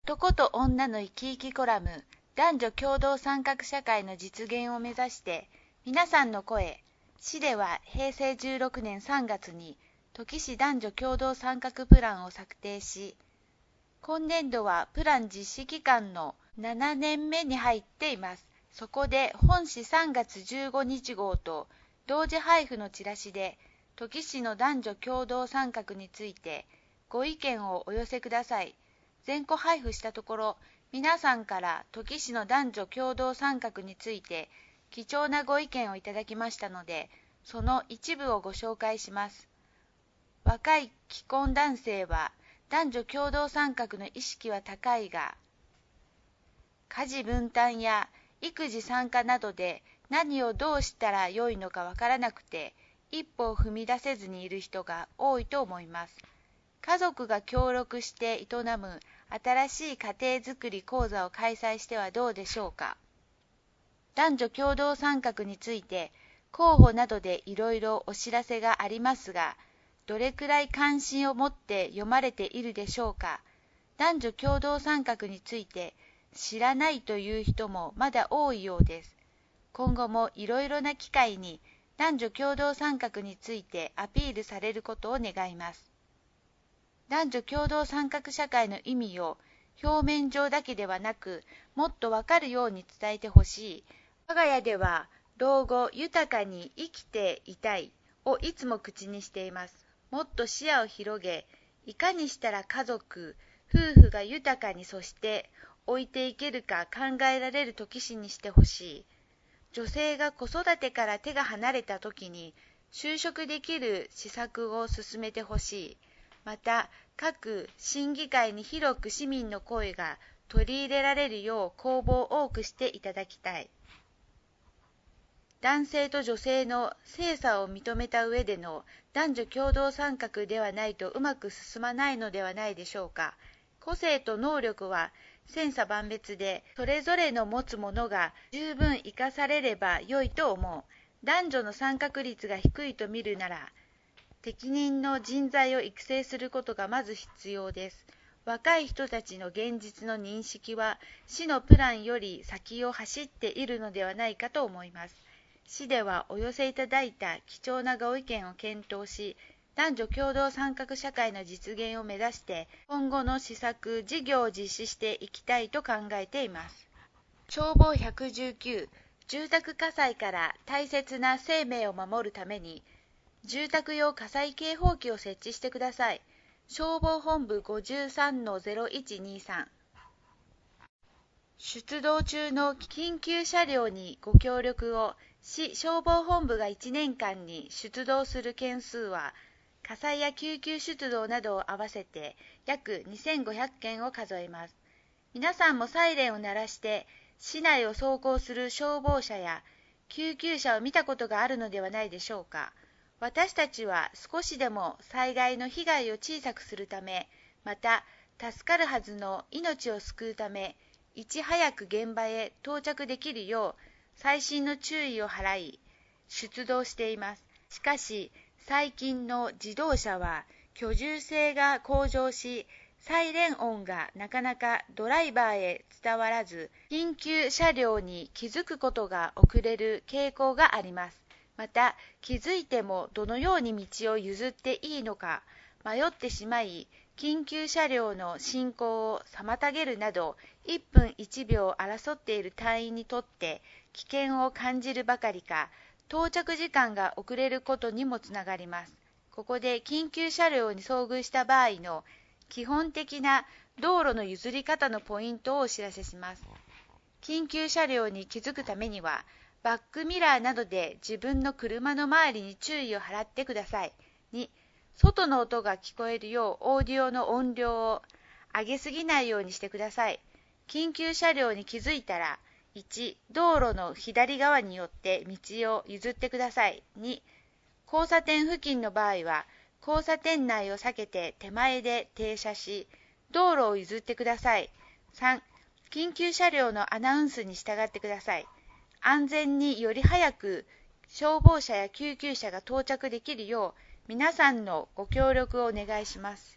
男と女の生き生きコラム、男女共同参画社会の実現を目指して、皆さんの声、市では平成16年3月に、土岐市男女共同参画プランを策定し、今年度はプラン実施期間の7年目に入っています。そこで本市3月15日号と同時配布のチラシで、土岐市の男女共同参画についてご意見をお寄せください。全個配布したところ、皆さんから土岐市の男女共同参画について貴重なご意見をいただきましたので、その一部をご紹介します。若い既婚男性は男女共同参画の意識は高いが、家事分担や育児参加などで何をどうしたらよいのかわからなくて、一歩を踏み出せずにいる人が多いと思います。家族が協力して営む新しい家庭づくり講座を開催してはどうでしょうか。男女共同参画について候補などでいろいろお知らせがありますが、どれくらい関心を持って読まれているでしょうか。男女共同参画について知らないという人もまだ多いようです。今後もいろいろな機会に男女共同参画についてアピールされることを願います。男女共同参画社会の意味を表面上だけではなく、もっとわかるように伝えてほしい。我が家では老後豊かに生きていたいをいつも口にしています。もっと視野を広げ、いかにしたら家族、夫婦が豊かにそして置いていけるか考えられる土岐市にしてほしい。女性が子育てから手が離れた時に就職できる施策を進めてほしい。また、各審議会に広く市民の声が取り入れられるよう公募を多くしていただきたい。男性と女性の性差を認めた上での男女共同参画ではないとうまく進まないのではないでしょうか。個性と能力は千差万別で、それぞれの持つものが十分生かされれば良いと思う。男女の参画率が低いと見るなら、適任の人材を育成することがまず必要です。若い人たちの現実の認識は市のプランより先を走っているのではないかと思います。市ではお寄せいただいた貴重なご意見を検討し、男女共同参画社会の実現を目指して今後の施策・事業を実施していきたいと考えています。消防119、住宅火災から大切な生命を守るために住宅用火災警報器を設置してください。消防本部 53-0123。出動中の緊急車両にご協力を。市消防本部が1年間に出動する件数は、火災や救急出動などを合わせて約2500件を数えます。皆さんもサイレンを鳴らして市内を走行する消防車や救急車を見たことがあるのではないでしょうか。私たちは少しでも災害の被害を小さくするため、また助かるはずの命を救うため、いち早く現場へ到着できるよう細心の注意を払い出動しています。しかし最近の自動車は居住性が向上し、サイレン音がなかなかドライバーへ伝わらず、緊急車両に気づくことが遅れる傾向があります。また、気づいてもどのように道を譲っていいのか迷ってしまい、緊急車両の進行を妨げるなど、1分1秒を争っている隊員にとって危険を感じるばかりか、到着時間が遅れることにもつながります。ここで緊急車両に遭遇した場合の基本的な道路の譲り方のポイントをお知らせします。緊急車両に気づくためには、バックミラーなどで自分の車の周りに注意を払ってください。2、外の音が聞こえるようオーディオの音量を上げすぎないようにしてください。緊急車両に気づいたら、1、道路の左側によって道を譲ってください。2、交差点付近の場合は、交差点内を避けて手前で停車し、道路を譲ってください。3、緊急車両のアナウンスに従ってください。安全により早く消防車や救急車が到着できるよう皆さんのご協力をお願いします。